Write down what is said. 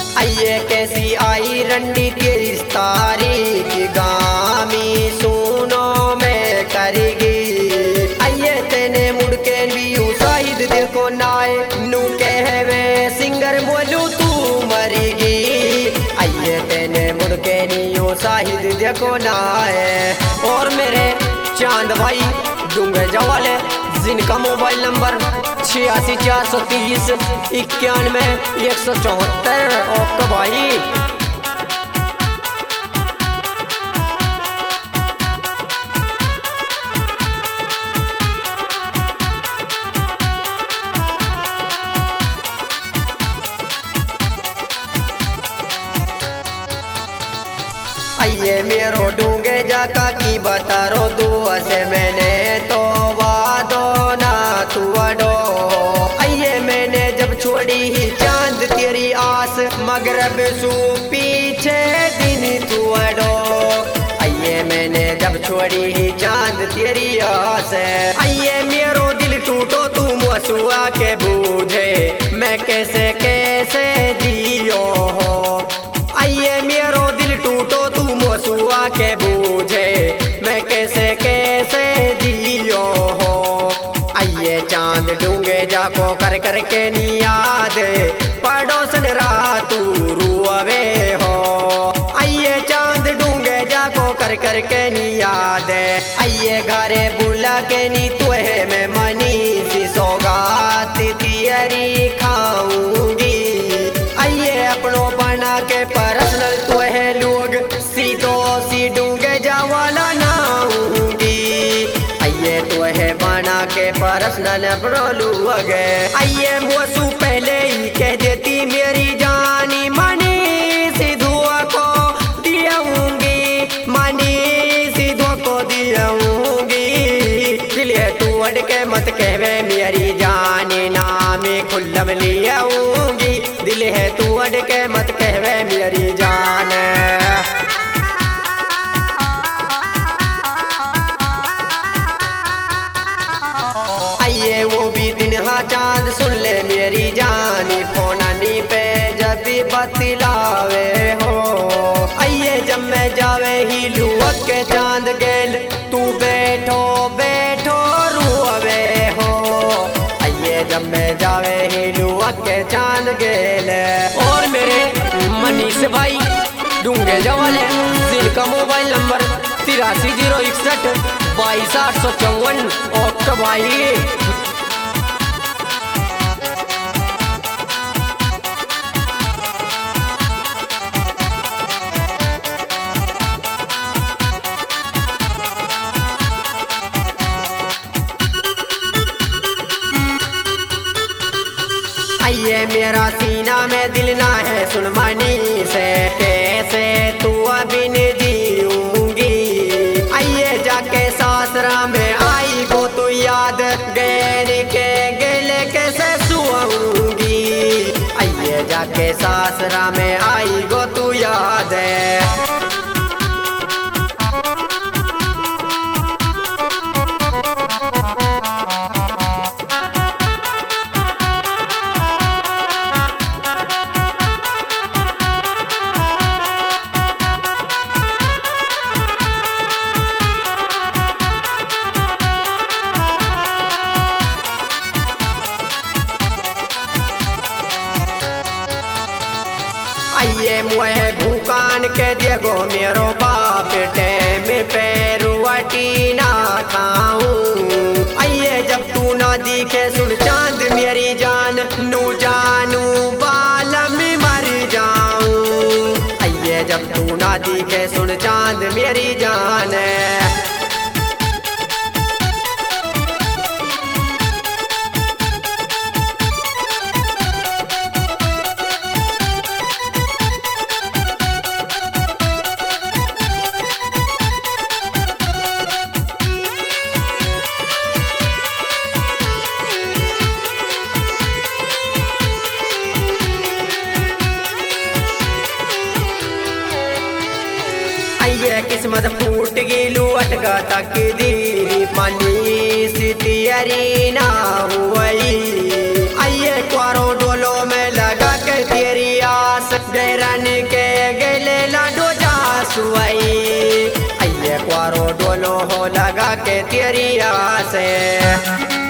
आइए कैसी आई रंडी तेरी तारीख गामी सुनो मैं करेगी। आइए तेने मुड़ के भी शाहिद देखो नाए नू कहवे सिंगर बोलू तू मरेगी। आइए तेने मुड़ के नहीं शाहिद देखो नाए। और मेरे चांद भाई डूंगे जवाले जिनका मोबाइल नंबर 86 430 91 174 ओके भाई। आइए मेरो डूंगे जाका की बता रो दुआ से मैंने तो वादो ना तू अडो। आइए मैंने जब छोड़ी ही चांद तेरी आस मगरब सू पीछे दिन तू अडो। आइए मैंने जब छोड़ी ही चांद तेरी आस। आइए मेरो दिल टूटो तू मसुआ के बूझे मैं कैसे कैसे जियो हो। आइए मेरो दिल टूटो तू मसुआ के बूझे मैं कैसे कैसे जियो हो। आइए चांद डूंगे जाको कर कर के नी याद पड़ोसन रातू रुआवे हो। आइए चांद डूंगे जाको कर कर के नी याद। आइए घरे बुला के नी तुहे में मनी सी सौगात तियरी खाऊंगी। आइए अपनों बना के पर्सनल तुहे लोग सीधो सी डूंगे जावाला नाऊंगी। आइए तुहे बना के पर्सनल अपनों लोग। आइए मुसू पहले ही कह देती मेरी जानी मनी सीधुआ को दियाऊंगी। मनी सीधुआ को दियाऊंगी। इसलिए तू अड़ के मत कहवे मेरी जानी नामी खुल्लम लियाऊंगी। दिल है तू अड़ के मत कहवे मेरी जान। आइए वो भी दिन हाँ चांद सुन ले मेरी जानी फोनानी पे जब भी बतलावे हो। आइए जब मैं जावे ही लुअक के चांद गेल तू बैठो बैठो रुआवे हो। आइए जब मैं जावे ही लुअक के चांद गेल। और मेरे मनीष भाई डूंगे जवाले जिनका मोबाइल नंबर 83 061 22 854 ओके भाई। आइए मेरा सीना में दिल ना है सुन मनी से कैसे तू अभी नहीं जीऊंगी। आइए जाके सासरा में आई गो तू याद गैर के गले कैसे सुआऊंगी। आइए जाके सासरा में आई गो तू याद। आइए मुहे भूकान के दिएगो मेरो बाप टेम पे रुआटी ना खाऊं। आइए जब तू ना दिखे सुन चांद मेरी जान नू जानू बाल में मर जाऊं। आइए जब तू ना दिखे सुन चांद मेरी जान। आइए किस्मत फूट गिलू अटका तक दी पानी सी तैयारी ना हुई। आइए क्वारो डोलो में लगा के तेरी आस गैरानी के गेले लाडो जा सुई आइए क्वारो डोलो हो लगा के तेरिया से